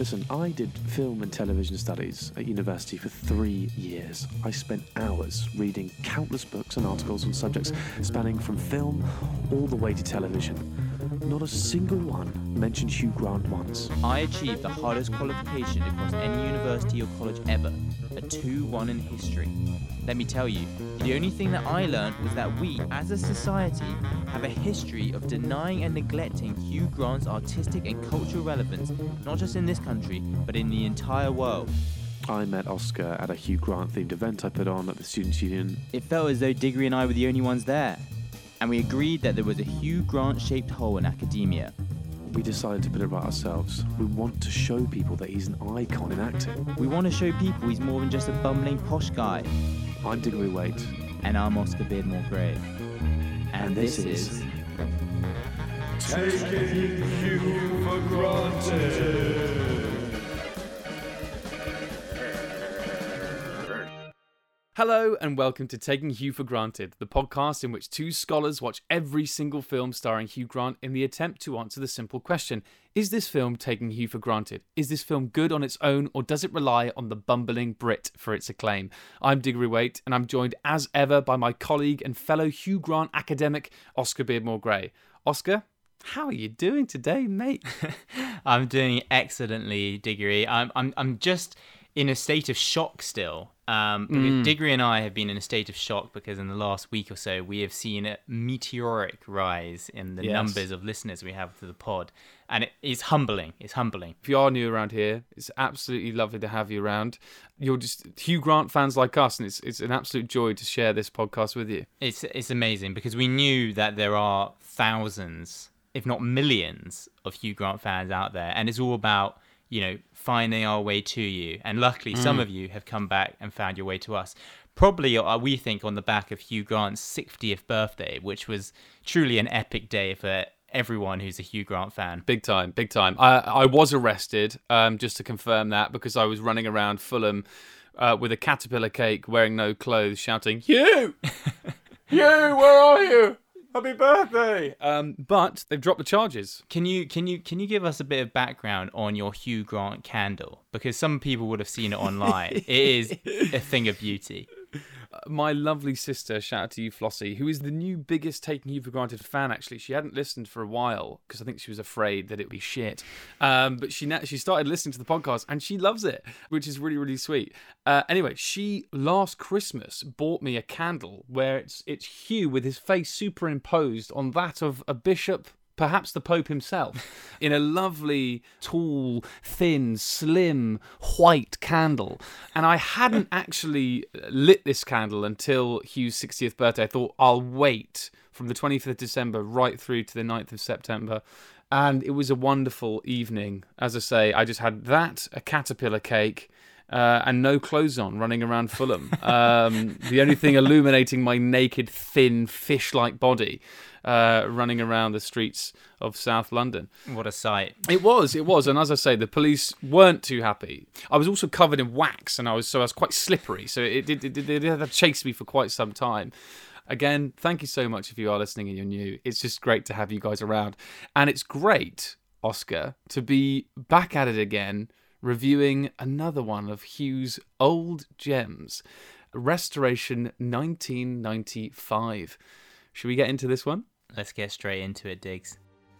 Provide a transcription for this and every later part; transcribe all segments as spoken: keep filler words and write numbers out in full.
Listen, I did film and television studies at university for three years. I spent hours reading countless books and articles on subjects spanning from film all the way to television. Not a single one mentioned Hugh Grant once. I achieved the hardest qualification across any university or college ever, a two one in history. Let me tell you, the only thing that I learned was that we, as a society, have a history of denying and neglecting Hugh Grant's artistic and cultural relevance, not just in this country, but in the entire world. I met Oscar at a Hugh Grant-themed event I put on at the Students' Union. It felt as though Diggory and I were the only ones there, and we agreed that there was a Hugh Grant-shaped hole in academia. We decided to put it right ourselves. We want to show people that he's an icon in acting. We want to show people he's more than just a bumbling posh guy. I'm Diggory Waite. And I'm Oscar Beardmore Gray. And, and this, this is... Taking Hugh for Granted. Hello and welcome to Taking Hugh for Granted, the podcast in which two scholars watch every single film starring Hugh Grant in the attempt to answer the simple question: is this film taking Hugh for granted? Is this film good on its own, or does it rely on the bumbling Brit for its acclaim? I'm Diggory Waite, and I'm joined as ever by my colleague and fellow Hugh Grant academic, Oscar Beardmore Gray. Oscar, how are you doing today, mate? I'm doing excellently, Diggory. I'm, I'm, I'm just in a state of shock still. Um, mm. Diggory and I have been in a state of shock because in the last week or so we have seen a meteoric rise in the yes. numbers of listeners we have to the pod, and it is humbling. It's humbling. If you are new around here, it's absolutely lovely to have you around. You're just Hugh Grant fans like us, and it's it's an absolute joy to share this podcast with you. It's it's amazing because we knew that there are thousands, if not millions, of Hugh Grant fans out there, and it's all about, you know, finding our way to you. And luckily, mm. some of you have come back and found your way to us. Probably, uh, we think, on the back of Hugh Grant's sixtieth birthday, which was truly an epic day for everyone who's a Hugh Grant fan. Big time, big time. I, I was arrested, um, just to confirm that, because I was running around Fulham uh, with a caterpillar cake, wearing no clothes, shouting, Hugh! Hugh, where are you? Happy birthday! Um, but they've dropped the charges. Can you can you can you give us a bit of background on your Hugh Grant candle? Because some people would have seen it online. It is a thing of beauty. My lovely sister, shout out to you, Flossie, who is the new biggest Taking Hugh for Granted fan, actually. She hadn't listened for a while because I think she was afraid that it would be shit. Um, but she she started listening to the podcast and she loves it, which is really, really sweet. Uh, anyway, she last Christmas bought me a candle where it's it's Hugh with his face superimposed on that of a bishop, perhaps the Pope himself, in a lovely, tall, thin, slim, white candle. And I hadn't actually lit this candle until Hugh's sixtieth birthday. I thought, I'll wait from the twenty-fifth of December right through to the ninth of September. And it was a wonderful evening. As I say, I just had that, a caterpillar cake, Uh, and no clothes on, running around Fulham. Um, the only thing illuminating my naked, thin, fish-like body, uh, running around the streets of South London. What a sight! It was, it was, and as I say, the police weren't too happy. I was also covered in wax, and I was so I was quite slippery. So it did, it, it, it had chased me for quite some time. Again, thank you so much if you are listening and you're new. It's just great to have you guys around, and it's great, Oscar, to be back at it again, reviewing another one of Hugh's old gems, Restoration nineteen ninety-five. Should we get into this one? Let's get straight into it, Diggs.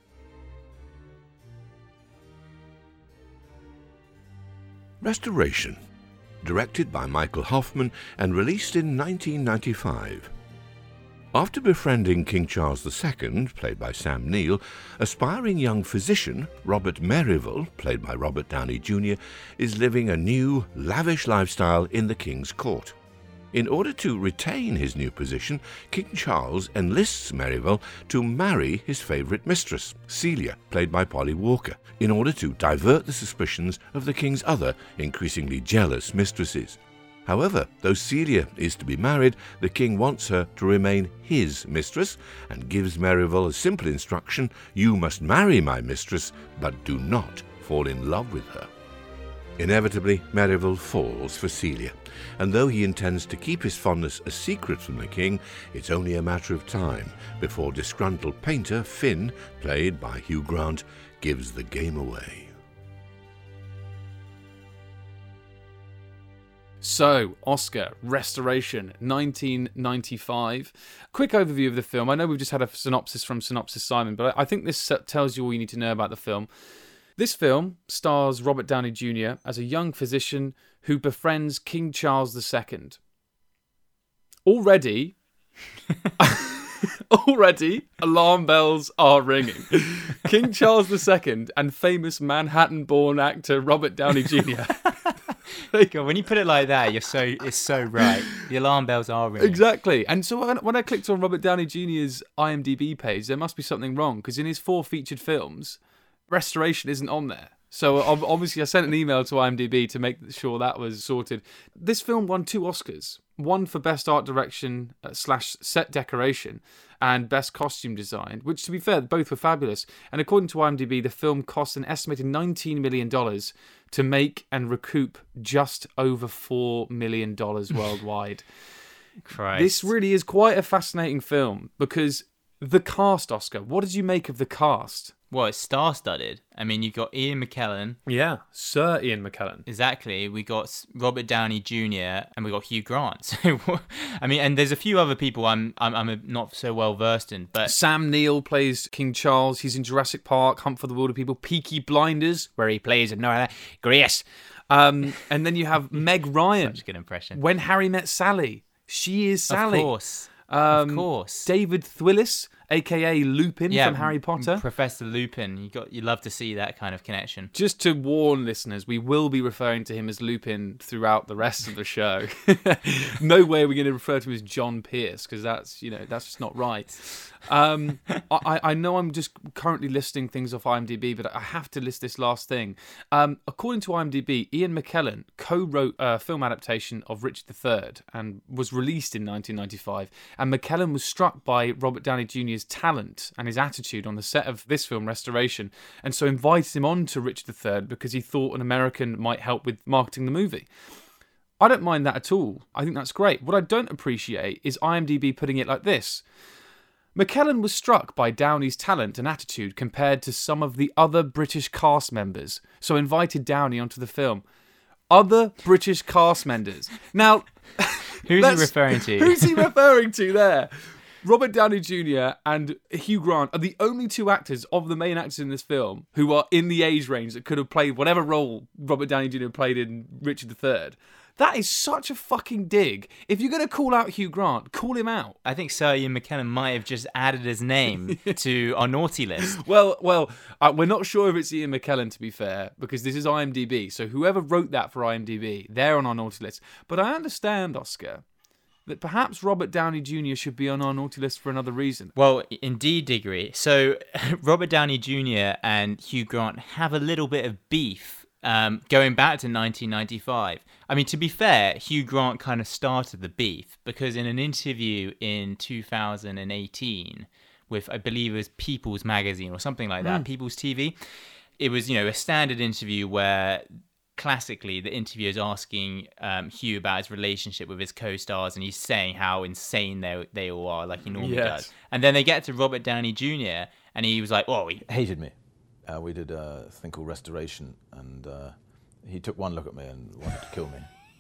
Restoration, directed by Michael Hoffman and released in nineteen ninety-five. After befriending King Charles the Second, played by Sam Neill, aspiring young physician Robert Merivale, played by Robert Downey Junior, is living a new, lavish lifestyle in the King's court. In order to retain his new position, King Charles enlists Merivale to marry his favourite mistress, Celia, played by Polly Walker, in order to divert the suspicions of the King's other, increasingly jealous mistresses. However, though Celia is to be married, the king wants her to remain his mistress and gives Merivale a simple instruction: you must marry my mistress, but do not fall in love with her. Inevitably, Merivale falls for Celia, and though he intends to keep his fondness a secret from the king, it's only a matter of time before disgruntled painter Finn, played by Hugh Grant, gives the game away. So, Oscar, Restoration, nineteen ninety-five. Quick overview of the film. I know we've just had a synopsis from Synopsis Simon, but I think this tells you all you need to know about the film. This film stars Robert Downey Junior as a young physician who befriends King Charles the Second. Already, already, alarm bells are ringing. King Charles the Second and famous Manhattan-born actor Robert Downey Junior God, when you put it like that, you're so it's so right. The alarm bells are ringing. Exactly. And so when, when I clicked on Robert Downey Junior's IMDb page, there must be something wrong, because in his four featured films, Restoration isn't on there. So obviously I sent an email to IMDb to make sure that was sorted. This film won two Oscars. One for Best Art Direction uh, slash Set Decoration and Best Costume Design, which, to be fair, both were fabulous. And according to IMDb, the film cost an estimated nineteen million dollars to make and recoup just over four million dollars worldwide. Christ. This really is quite a fascinating film, because the cast, Oscar, what did you make of the cast? Well, it's star-studded. I mean, you've got Ian McKellen. Yeah, Sir Ian McKellen. Exactly. We got Robert Downey Junior and we got Hugh Grant. So, I mean, and there's a few other people I'm I'm, I'm not so well versed in, but Sam Neill plays King Charles. He's in Jurassic Park, Hunt for the Wilder People, Peaky Blinders, where he plays another Grace. Um, and then you have Meg Ryan. Such a good impression. When Harry Met Sally, she is Sally. Of course. Um, of course. David Thewlis, aka Lupin yeah, from Harry Potter. Professor Lupin. You got you love to see that kind of connection. Just to warn listeners, we will be referring to him as Lupin throughout the rest of the show. No way are we going to refer to him as John Pierce, because that's, you know, that's just not right. Um, I, I know I'm just currently listing things off IMDb, but I have to list this last thing. Um, according to IMDb, Ian McKellen co-wrote a film adaptation of Richard the Third and was released in nineteen ninety-five. And McKellen was struck by Robert Downey Junior's talent and his attitude on the set of this film, Restoration, and so invited him on to Richard the Third because he thought an American might help with marketing the movie. I don't mind that at all. I think that's great. What I don't appreciate is IMDb putting it like this. McKellen was struck by Downey's talent and attitude compared to some of the other British cast members, so invited Downey onto the film. Other British cast members. Now, who's he referring to? Who's he referring to there? Robert Downey Junior and Hugh Grant are the only two actors of the main actors in this film who are in the age range that could have played whatever role Robert Downey Junior played in Richard the Third. That is such a fucking dig. If you're going to call out Hugh Grant, call him out. I think Sir Ian McKellen might have just added his name to our naughty list. Well, well, uh, we're not sure if it's Ian McKellen, to be fair, because this is IMDb. So whoever wrote that for IMDb, they're on our naughty list. But I understand, Oscar, that perhaps Robert Downey Junior should be on our naughty list for another reason. Well, indeed, Diggory. So Robert Downey Junior and Hugh Grant have a little bit of beef. Um, going back to nineteen ninety-five. I mean, to be fair, Hugh Grant kind of started the beef, because in an interview in two thousand eighteen with, I believe it was People's Magazine or something like that, mm. People's T V, it was, you know, a standard interview where classically the interviewer is asking um, Hugh about his relationship with his co-stars, and he's saying how insane they they all are, like he normally yes. does. And then they get to Robert Downey Junior, and he was like, oh, he hated me. Uh, we did a thing called Restoration, and uh, he took one look at me and wanted to kill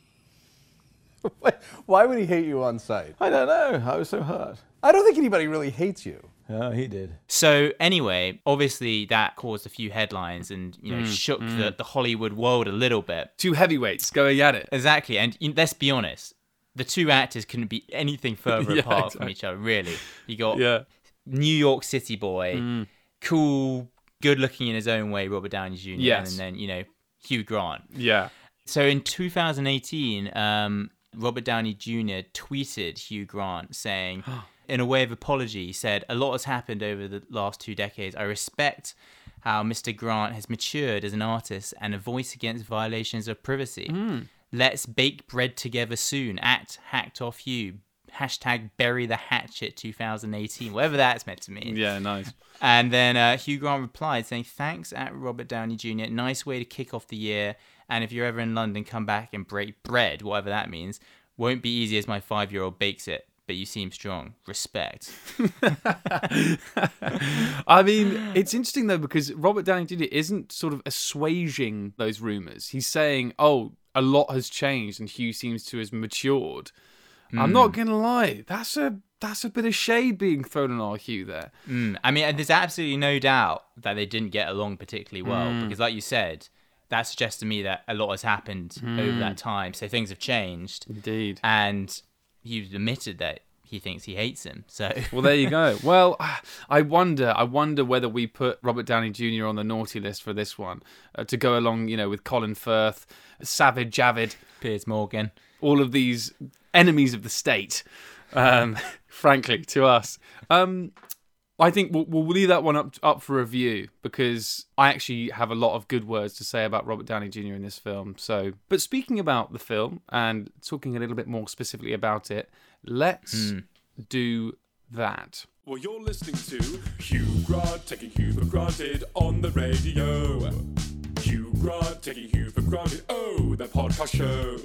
me. Why would he hate you on sight? I don't know. I was so hurt. I don't think anybody really hates you. Oh, he did. So anyway, obviously that caused a few headlines and, you know, mm, shook mm. The, the Hollywood world a little bit. Two heavyweights going at it. Exactly. And you know, let's be honest, the two actors couldn't be anything further yeah, apart exactly. from each other, really. You got yeah. New York City boy, mm. cool, good looking in his own way, Robert Downey Junior Yes. And then, you know, Hugh Grant. Yeah. So in two thousand eighteen, um, Robert Downey Junior tweeted Hugh Grant saying, in a way of apology, he said, "A lot has happened over the last two decades. I respect how Mister Grant has matured as an artist and a voice against violations of privacy. Mm. Let's bake bread together soon. At Hacked Off Hugh. Hashtag bury the hatchet twenty eighteen." Whatever that's meant to mean. Yeah, nice. And then uh, Hugh Grant replied saying, "Thanks at Robert Downey Junior Nice way to kick off the year. And if you're ever in London, come back and break bread," whatever that means. "Won't be easy as my five-year-old bakes it, but you seem strong. Respect." I mean, it's interesting, though, because Robert Downey Junior isn't sort of assuaging those rumours. He's saying, oh, a lot has changed and Hugh seems to have matured. Mm. I'm not going to lie. That's a that's a bit of shade being thrown on our Hugh there. Mm. I mean, there's absolutely no doubt that they didn't get along particularly well mm. because, like you said, that suggests to me that a lot has happened mm. over that time. So things have changed. Indeed. And Hugh admitted that he thinks he hates him. So well, there you go. Well, I wonder, I wonder whether we put Robert Downey Junior on the naughty list for this one uh, to go along, you know, with Colin Firth, Savage Javid, Piers Morgan, all of these enemies of the state. Um, frankly, to us, um, I think we'll, we'll leave that one up up for review because I actually have a lot of good words to say about Robert Downey Junior in this film. So, but speaking about the film and talking a little bit more specifically about it, let's mm. do that. Well, you're listening to Hugh Grant taking Hugh for granted on the radio. Hugh Grant taking Hugh for granted. Oh, the podcast show.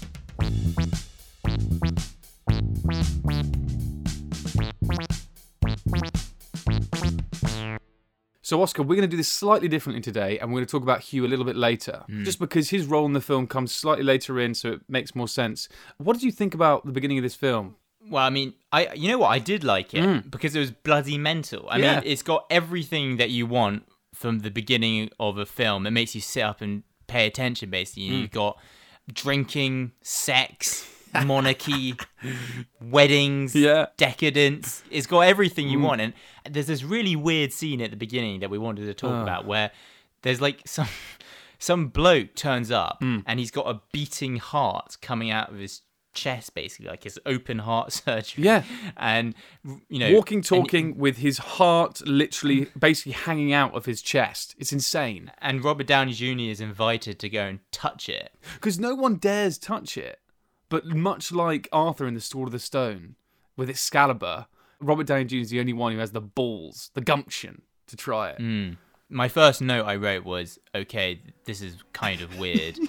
So, Oscar, we're going to do this slightly differently today, and we're going to talk about Hugh a little bit later, mm. just because his role in the film comes slightly later in, so it makes more sense. What did you think about the beginning of this film? Well, I mean, I you know what? I did like it mm. because it was bloody mental. I yeah. mean, it's got everything that you want from the beginning of a film. It makes you sit up and pay attention, basically. Mm. You've got drinking, sex, monarchy, weddings, yeah. decadence. It's got everything you mm. want. And there's this really weird scene at the beginning that we wanted to talk oh. about where there's like some some bloke turns up mm. and he's got a beating heart coming out of his chest, basically, like his open heart surgery. Yeah. And, you know, walking, talking and, with his heart literally basically hanging out of his chest. It's insane. And Robert Downey Junior is invited to go and touch it. Because no one dares touch it. But much like Arthur in The Sword of the Stone, with Excalibur, Robert Downey Junior is the only one who has the balls, the gumption to try it. Mm. My first note I wrote was, okay, this is kind of weird.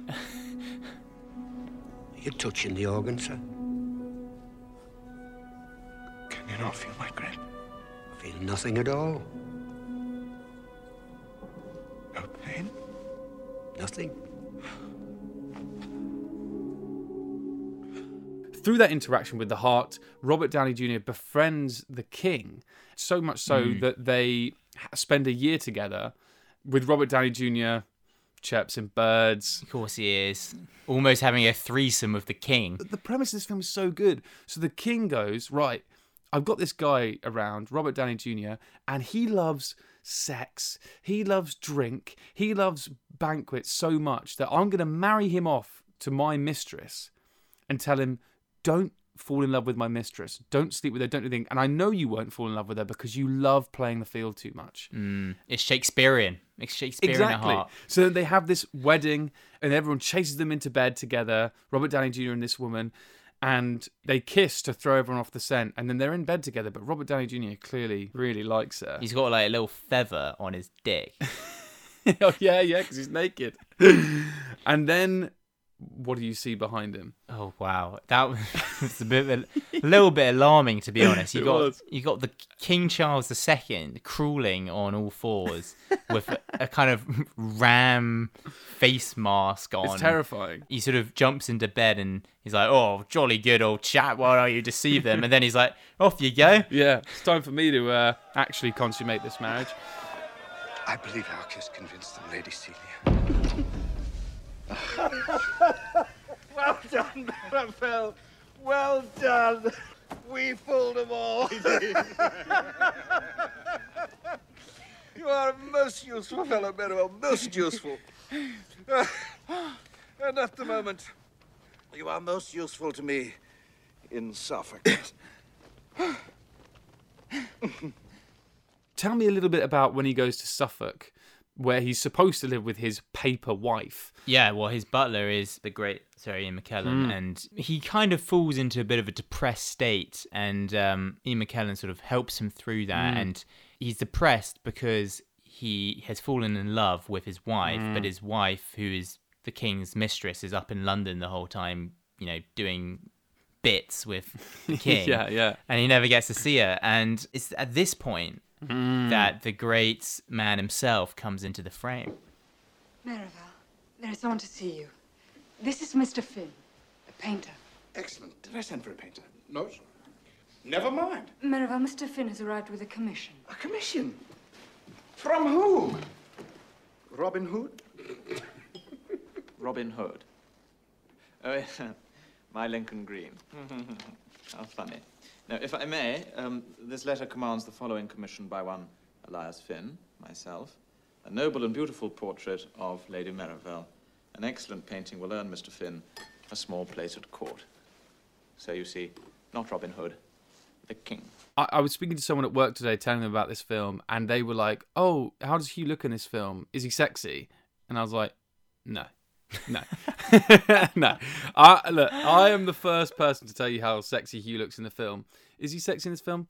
You're touching the organ, sir. Can you not feel my grip? I feel nothing at all. No pain? Nothing. Through that interaction with the heart, Robert Downey Junior befriends the king, so much so mm. that they spend a year together with Robert Downey Junior chirps in birds. Of course he is. Almost having a threesome with the king. The premise of this film is so good. So the king goes, right, I've got this guy around, Robert Downey Junior, and he loves sex. He loves drink. He loves banquets so much that I'm going to marry him off to my mistress and tell him, don't fall in love with my mistress. Don't sleep with her. Don't do anything. And I know you won't fall in love with her because you love playing the field too much. Mm, it's Shakespearean. It's Shakespearean exactly. at heart. So they have this wedding and everyone chases them into bed together, Robert Downey Junior and this woman, and they kiss to throw everyone off the scent. And then they're in bed together, but Robert Downey Junior clearly really likes her. He's got like a little feather on his dick. Oh, yeah, yeah, because he's naked. And then what do you see behind him? Oh wow, that was a bit, of a, a little bit alarming, to be honest. You got was. you got the King Charles the Second crawling on all fours with a, a kind of ram face mask on. It's terrifying. He sort of jumps into bed and he's like, "Oh, jolly good old chap, why don't you deceive them?" And then he's like, "Off you go." Yeah, it's time for me to uh, actually consummate this marriage. I believe our kiss convinced them, Lady Celia. Well done, Raphael. Well done. We fooled them all. You are a most useful fellow, Merriwell. Most useful. Uh, and at the moment, you are most useful to me in Suffolk. Tell me a little bit about when he goes to Suffolk, where he's supposed to live with his paper wife. Yeah, well, his butler is the great Sir Ian McKellen, mm. and he kind of falls into a bit of a depressed state, and um, Ian McKellen sort of helps him through that, mm. and he's depressed because he has fallen in love with his wife, mm. but his wife, who is the king's mistress, is up in London the whole time, you know, doing bits with the king. yeah, yeah. And he never gets to see her, and it's at this point Mm. that the great man himself comes into the frame. Merriwell, there is someone to see you. This is Mister Finn, a painter. Excellent. Did I send for a painter? No, sir. Never mind. Merivale, Mister Finn has arrived with a commission. A commission? From whom? Robin Hood? Robin Hood. Oh, yeah. My Lincoln Green. How funny. Now, if I may, um, this letter commands the following commission by one Elias Finn, myself. A noble and beautiful portrait of Lady Merivale. An excellent painting will earn Mister Finn a small place at court. So you see, not Robin Hood, the king. I, I was speaking to someone at work today telling them about this film, and they were like, oh, how does Hugh look in this film? Is he sexy? And I was like, no. No. no. I, look, I am the first person to tell you how sexy Hugh looks in the film. Is he sexy in this film?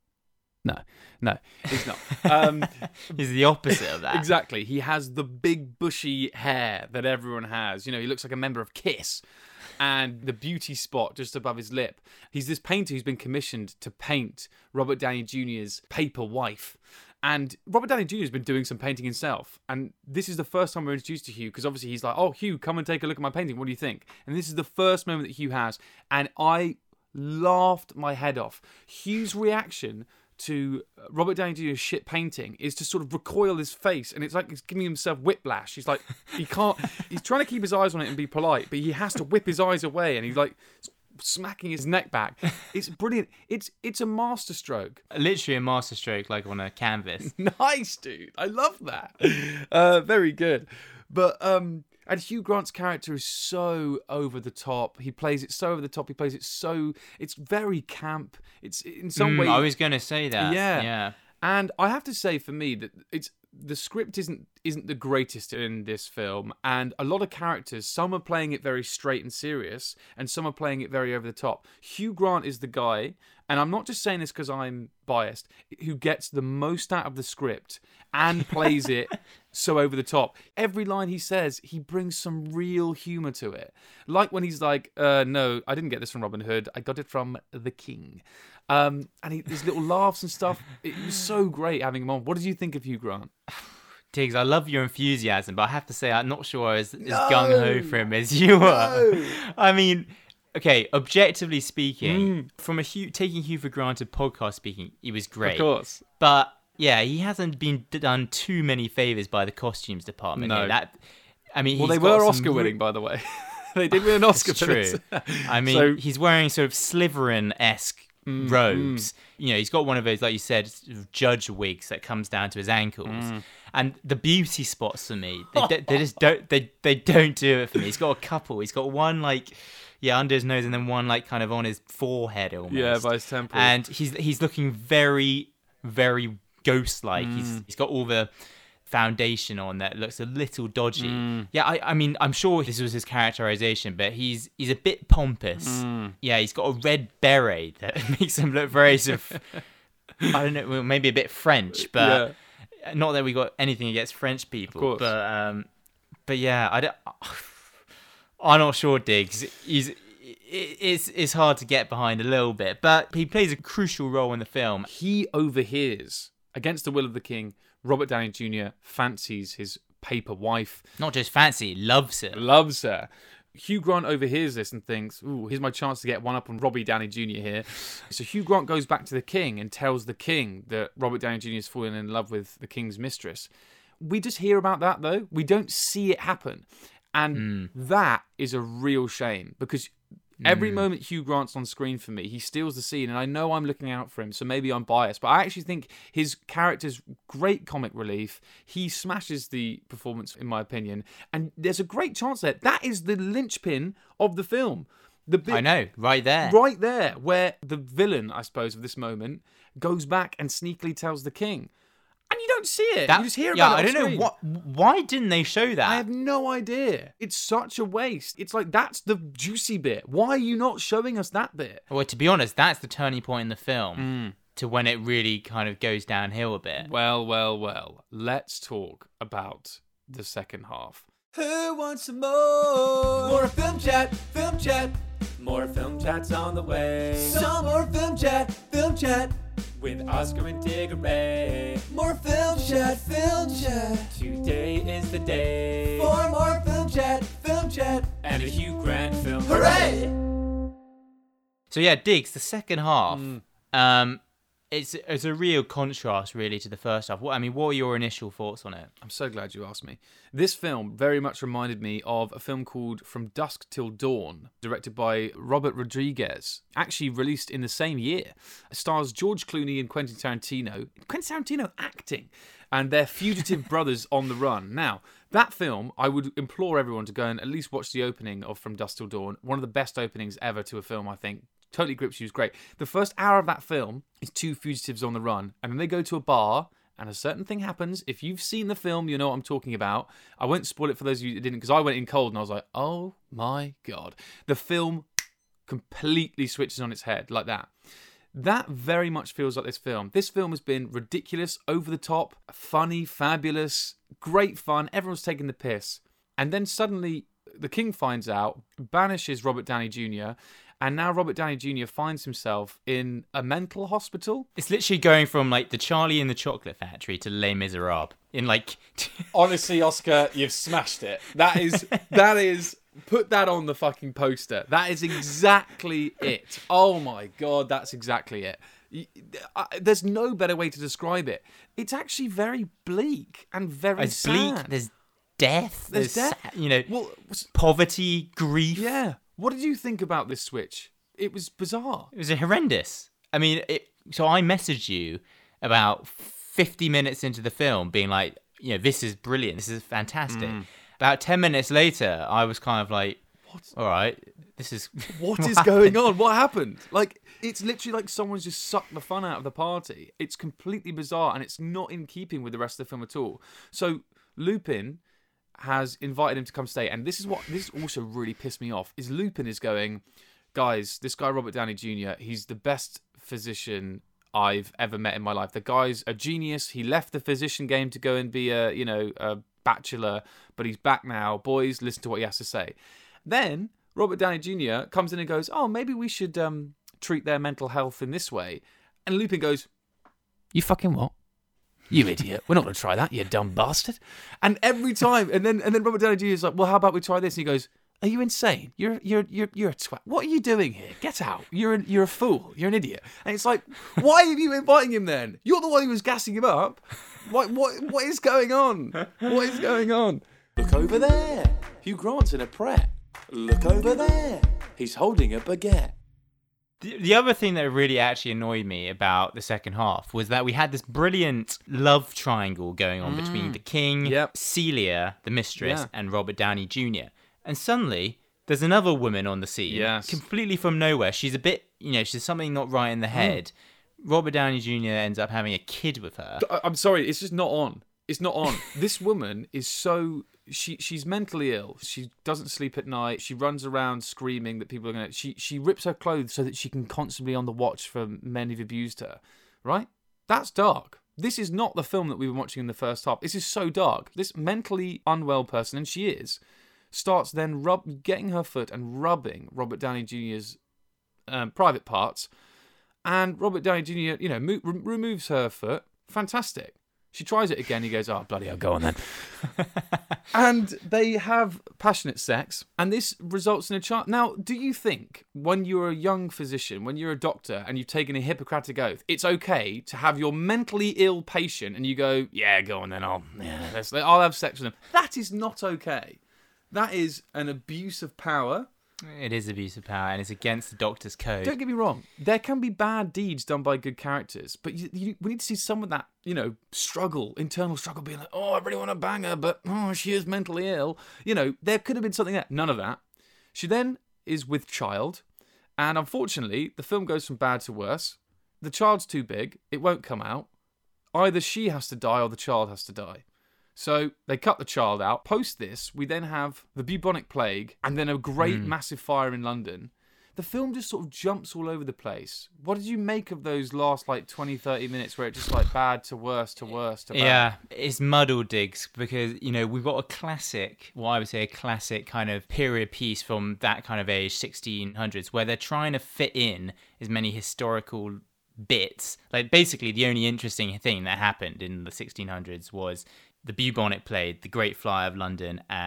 No, no, he's not. Um, he's the opposite of that. Exactly. He has the big bushy hair that everyone has. You know, he looks like a member of Kiss. And the beauty spot just above his lip. He's this painter who's been commissioned to paint Robert Downey Junior's paper wife. And Robert Downey Junior has been doing some painting himself. And this is the first time we're introduced to Hugh, because obviously he's like, oh, Hugh, come and take a look at my painting. What do you think? And this is the first moment that Hugh has. And I laughed my head off. Hugh's reaction to Robert Downey Junior's shit painting is to sort of recoil his face, and it's like he's giving himself whiplash. He's like, he can't, he's trying to keep his eyes on it and be polite, but he has to whip his eyes away, and he's like smacking his neck back. It's brilliant. It's it's a masterstroke. Literally a masterstroke, like on a canvas. Nice, dude. I love that. Uh, very good. But um, and Hugh Grant's character is so over the top. He plays it so over the top. He plays it so. It's very camp. It's in some mm, way. I was going to say that. Yeah, yeah. And I have to say, for me, that it's the script isn't isn't the greatest in this film, and a lot of characters. Some are playing it very straight and serious, and some are playing it very over the top. Hugh Grant is the guy, and I'm not just saying this because I'm biased, who gets the most out of the script and plays it so over the top. Every line he says, he brings some real humour to it. Like when he's like, uh, no, I didn't get this from Robin Hood. I got it from the king. Um, and he, his little laughs and stuff. It was so great having him on. What did you think of Hugh Grant? Tiggs, I love your enthusiasm, but I have to say I'm not sure I was as no! gung-ho for him as you were. No! I mean... Okay, objectively speaking, mm. from a Hugh, taking Hugh for granted podcast speaking, he was great. Of course. But, yeah, he hasn't been done too many favours by the costumes department. No. Here. That, I mean, well, he's they were got Oscar-winning, by the way. They did win an Oscar for true. this. I mean, so... he's wearing sort of Slytherin-esque mm, robes. Mm. You know, he's got one of those, like you said, sort of judge wigs that comes down to his ankles. Mm. And the beauty spots for me, they, they just don't, they, they don't do it for me. He's got a couple. He's got one, like... Yeah, under his nose, and then one like kind of on his forehead almost. Yeah, by his temple. And he's he's looking very, very ghost-like. Mm. He's he's got all the foundation on that looks a little dodgy. Mm. Yeah, I I mean I'm sure this was his characterization, but he's he's a bit pompous. Mm. Yeah, he's got a red beret that makes him look very sort of I don't know, maybe a bit French, but yeah. Not that we got anything against French people. Of course. But um, but yeah, I don't. I'm not sure, Diggs. He's it's it's hard to get behind a little bit, but he plays a crucial role in the film. He overhears, against the will of the king, Robert Downey Junior fancies his paper wife. Not just fancy, loves her. Loves her. Hugh Grant overhears this and thinks, ooh, here's my chance to get one up on Robbie Downey Junior here. So Hugh Grant goes back to the king and tells the king that Robert Downey Junior is falling in love with the king's mistress. We just hear about that, though. We don't see it happen. And mm. that is a real shame, because every mm. moment Hugh Grant's on screen for me, he steals the scene, and I know I'm looking out for him, so maybe I'm biased, but I actually think his character's great comic relief. He smashes the performance, in my opinion, and there's a great chance there. That is the linchpin of the film. The bit, I know, right there. Right there, where the villain, I suppose, of this moment, goes back and sneakily tells the king. And you don't see it. That, you just hear yeah, about it. I don't screen. know what. Why didn't they show that? I have no idea. It's such a waste. It's like, that's the juicy bit. Why are you not showing us that bit? Well, to be honest, that's the turning point in the film mm. to when it really kind of goes downhill a bit. Well, well, well. Let's talk about the second half. Who wants some more? More film chat, film chat. More film chats on the way. Some more film chat, film chat. With Oscar and Diggory. More film chat, film chat. Today is the day for more film chat, film chat. Chat, and a Hugh Grant film. Hooray! So yeah, Diggs, the second half, Mm. um, it's it's a real contrast really to the first half. What I mean, what are your initial thoughts on it? I'm so glad you asked me. This film very much reminded me of a film called From Dusk Till Dawn, directed by Robert Rodriguez, actually released in the same year. It stars George Clooney and Quentin Tarantino. Quentin Tarantino acting, and their fugitive brothers on the run. Now, that film, I would implore everyone to go and at least watch the opening of From Dusk Till Dawn. One of the best openings ever to a film, I think. Totally grips you, is great. The first hour of that film is two fugitives on the run, and then they go to a bar, and a certain thing happens. If you've seen the film, you know what I'm talking about. I won't spoil it for those of you that didn't, because I went in cold, and I was like, oh my God. The film completely switches on its head, like that. That very much feels like this film. This film has been ridiculous, over the top, funny, fabulous, great fun. Everyone's taking the piss. And then suddenly, the King finds out, banishes Robert Downey Junior, and now Robert Downey Junior finds himself in a mental hospital. It's literally going from like the Charlie and the Chocolate Factory to Les Miserables in like. Honestly, Oscar, you've smashed it. That is, that is, put that on the fucking poster. That is exactly it. Oh my God, that's exactly it. There's no better way to describe it. It's actually very bleak and very It's sad. bleak. There's death. There's There's, death. sa- you know, Well, poverty, grief. Yeah. What did you think about this switch? It was bizarre. It was horrendous. I mean, it, so I messaged you about fifty minutes into the film being like, you know, this is brilliant. This is fantastic. Mm. About ten minutes later, I was kind of like, what? All right, this is... What is going on? What happened? Like, it's literally like someone's just sucked the fun out of the party. It's completely bizarre, and it's not in keeping with the rest of the film at all. So, Lupin has invited him to come stay, and this is what this also really pissed me off, is Lupin is going, guys, this guy Robert Downey Junior, he's the best physician I've ever met in my life. The guy's a genius. He left the physician game to go and be a, you know, a bachelor, but he's back now. Boys, listen to what he has to say. Then Robert Downey Junior comes in and goes, oh, maybe we should um, treat their mental health in this way. And Lupin goes, you fucking what? You idiot. We're not going to try that, you dumb bastard. And every time, and then and then Robert Downey Junior is like, well, how about we try this? And he goes, are you insane? You're you're you're you're a twat. What are you doing here? Get out. You're an, you're a fool. You're an idiot. And it's like, why are you inviting him then? You're the one who was gassing him up. What what what is going on? What is going on? Look over there. Hugh Grant's in a Pret. Look over there. He's holding a baguette. The, the other thing that really actually annoyed me about the second half was that we had this brilliant love triangle going on Mm. between the King, Yep. Celia, the mistress, Yeah. and Robert Downey Junior And suddenly, there's another woman on the scene, Yes. completely from nowhere. She's a bit, you know, she's something not right in the head. Robert Downey Junior ends up having a kid with her. I- I'm sorry, it's just not on. It's not on. This woman is so she she's mentally ill. She doesn't sleep at night. She runs around screaming that people are gonna. She she rips her clothes so that she can constantly be on the watch for men who've abused her. Right? That's dark. This is not the film that we were watching in the first half. This is so dark. This mentally unwell person, and she is, starts then rub getting her foot and rubbing Robert Downey Junior's um, private parts, and Robert Downey Junior, you know, mo- re- removes her foot. Fantastic. She tries it again. He goes, oh, bloody hell, go on then. And they have passionate sex, and this results in a child. Now, do you think when you're a young physician, when you're a doctor, and you've taken a Hippocratic oath, it's okay to have your mentally ill patient and you go, yeah, go on then, I'll, yeah, let's, I'll have sex with them? That is not okay. That is an abuse of power. It is abuse of power, and it's against the Doctor's code. Don't get me wrong. There can be bad deeds done by good characters, but you, you, we need to see some of that, you know, struggle, internal struggle, being like, oh, I really want to bang her, but oh, she is mentally ill. You know, there could have been something there. None of that. She then is with child, and unfortunately, the film goes from bad to worse. The child's too big. It won't come out. Either she has to die or the child has to die. So they cut the child out. Post this, we then have the bubonic plague and then a great Mm. massive fire in London. The film just sort of jumps all over the place. What did you make of those last like twenty, thirty minutes where it just like bad to worse to worse to bad? Yeah, it's muddled, Diggs, because, you know, we've got a classic, what I would say a classic kind of period piece from that kind of age, sixteen hundreds, where they're trying to fit in as many historical bits. Like, basically, the only interesting thing that happened in the sixteen hundreds was the bubonic plague, the Great Fire of London, and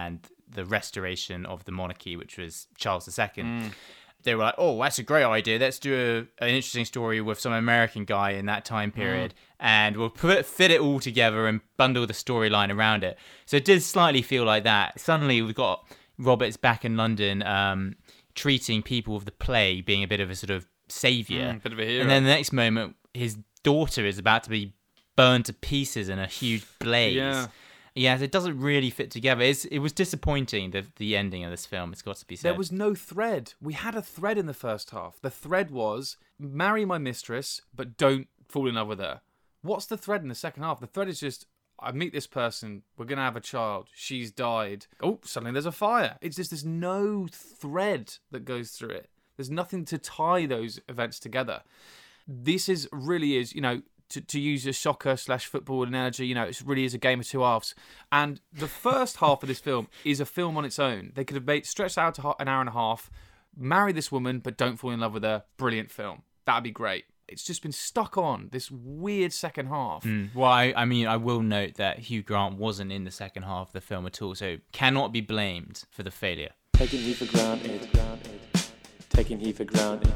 the restoration of the monarchy, which was Charles the Second. Mm. They were like, oh, that's a great idea. Let's do a, an interesting story with some American guy in that time period. Mm. And we'll put, fit it all together and bundle the storyline around it. So it did slightly feel like that. Suddenly we've got Roberts back in London, um, treating people of the plague, being a bit of a sort of saviour. Mm, bit of a hero. And then the next moment, his daughter is about to be burned to pieces in a huge blaze. Yeah. Yes, it doesn't really fit together. It's, it was disappointing, the the ending of this film, it's got to be said. There was no thread. We had a thread in the first half. The thread was, marry my mistress, but don't fall in love with her. What's the thread in the second half? The thread is just, I meet this person, we're going to have a child, she's died. Oh, suddenly there's a fire. It's just, there's no thread that goes through it. There's nothing to tie those events together. This is really is, you know, To, to use a soccer slash football analogy, you know, it really is a game of two halves. And the first half of this film is a film on its own. They could have made stretched out to an hour and a half, marry this woman, but don't fall in love with her. Brilliant film. That'd be great. It's just been stuck on this weird second half. Mm. Well, I, I mean, I will note that Hugh Grant wasn't in the second half of the film at all, so cannot be blamed for the failure. Taking he for granted, taking he for granted,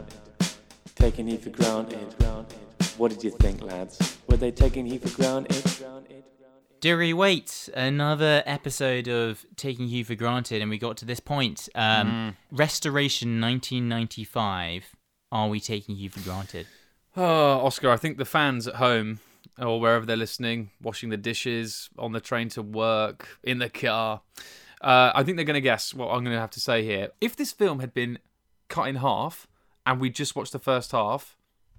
taking he for granted. What did you think, lads? Were they taking he for granted? Deary wait, another episode of Taking Hugh for Granted, and we got to this point. Um, mm. Restoration nineteen ninety-five. Are we taking Hugh for granted? Oh, Oscar, I think the fans at home, or wherever they're listening, washing the dishes, on the train to work, in the car, uh, I think they're going to guess what I'm going to have to say here. If this film had been cut in half, and we just watched the first half,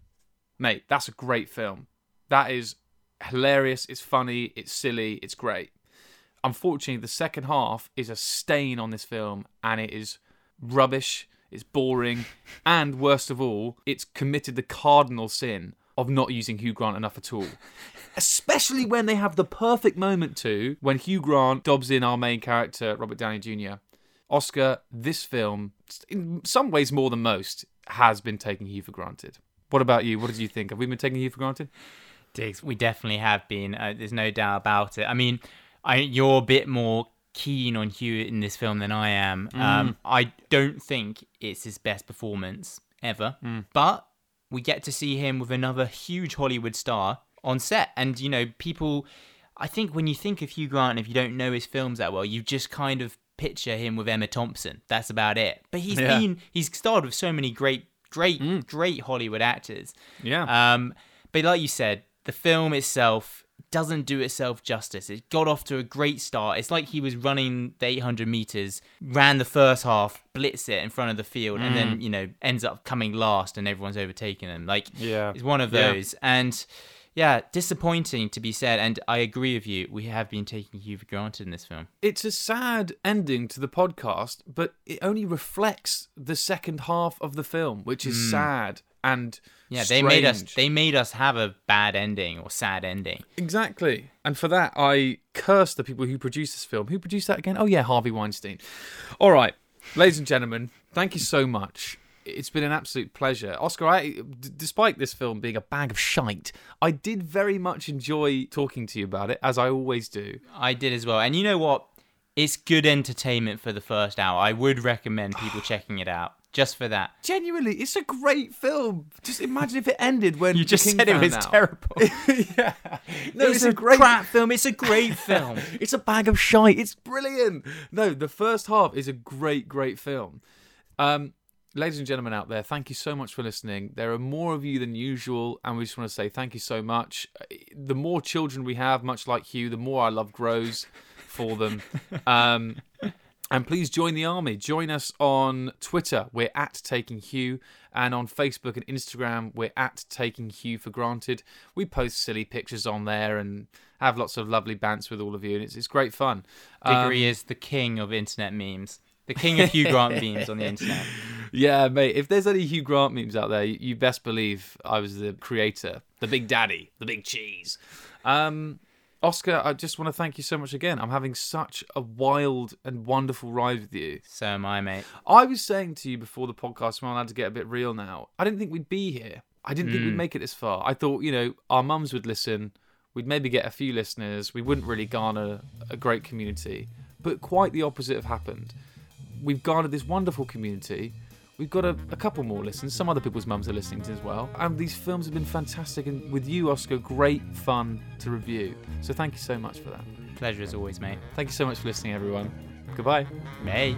mate, that's a great film. That is hilarious, it's funny, it's silly, it's great. Unfortunately, the second half is a stain on this film, and it is rubbish, it's boring, and worst of all, it's committed the cardinal sin of not using Hugh Grant enough at all. Especially when they have the perfect moment to, when Hugh Grant dobs in our main character, Robert Downey Junior Oscar, this film, in some ways more than most, has been taking Hugh for granted. What about you? What did you think? Have we been taking Hugh for granted? Diggs, we definitely have been. Uh, there's no doubt about it. I mean, I, you're a bit more keen on Hugh in this film than I am. Mm. Um, I don't think it's his best performance ever, mm. but we get to see him with another huge Hollywood star on set. And, you know, people, I think when you think of Hugh Grant, if you don't know his films that well, you just kind of picture him with Emma Thompson. That's about it. But he's yeah. been, he's starred with so many great Great, mm. great Hollywood actors. Yeah. Um, but like you said, the film itself doesn't do itself justice. It got off to a great start. It's like he was running the eight hundred meters, ran the first half, blitzed it in front of the field, mm. and then, you know, ends up coming last and everyone's overtaking him. Like, yeah. it's one of those. Yeah. And yeah, disappointing to be said. And I agree with you. We have been taking Hugh for granted in this film. It's a sad ending to the podcast, but it only reflects the second half of the film, which is mm. sad and yeah. strange. They made us. They made us have a bad ending or sad ending. Exactly. And for that, I curse the people who produced this film. Who produced that again? Oh yeah, Harvey Weinstein. All right, ladies and gentlemen, thank you so much. It's been an absolute pleasure. Oscar, I, d- despite this film being a bag of shite, I did very much enjoy talking to you about it, as I always do. I did as well. And you know what? It's good entertainment for the first hour. I would recommend people checking it out, just for that. Genuinely, it's a great film. Just imagine if it ended when you just the King said it was found out. terrible. yeah. No, it's, it's a, a great crap film. It's a great film. It's a bag of shite. It's brilliant. No, the first half is a great, great film. Um... Ladies and gentlemen out there, thank you so much for listening. There are more of you than usual, and we just want to say thank you so much. The more children we have, much like Hugh, the more our love grows for them. Um, and please join the army. Join us on Twitter. We're at Taking Hugh. And on Facebook and Instagram, we're at Taking Hugh for Granted. We post silly pictures on there and have lots of lovely bants with all of you, and it's, it's great fun. Diggory um, is the king of internet memes. The king of Hugh Grant memes on the internet. Yeah, mate. If there's any Hugh Grant memes out there, you best believe I was the creator, the big daddy, the big cheese. Um, Oscar, I just want to thank you so much again. I'm having such a wild and wonderful ride with you. So am I, mate. I was saying to you before the podcast, when I'm allowed to get a bit real now, I didn't think we'd be here. I didn't mm. think we'd make it this far. I thought, you know, our mums would listen. We'd maybe get a few listeners. We wouldn't really garner a great community. But quite the opposite have happened. We've garnered this wonderful community. We've got a, a couple more listens. Some other people's mums are listening to as well. And these films have been fantastic. And with you, Oscar, great fun to review. So thank you so much for that. Pleasure as always, mate. Thank you so much for listening, everyone. Goodbye. Bye.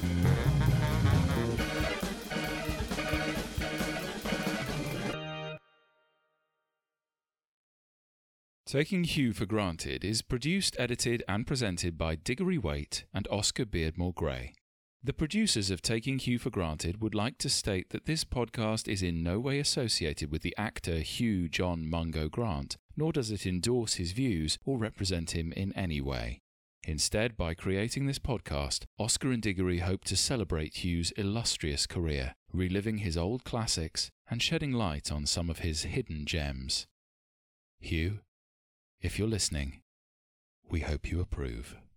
Taking Hugh for Granted is produced, edited and presented by Diggory Waite and Oscar Beardmore Gray. The producers of Taking Hugh for Granted would like to state that this podcast is in no way associated with the actor Hugh John Mungo Grant, nor does it endorse his views or represent him in any way. Instead, by creating this podcast, Oscar and Diggory hope to celebrate Hugh's illustrious career, reliving his old classics and shedding light on some of his hidden gems. Hugh, if you're listening, we hope you approve.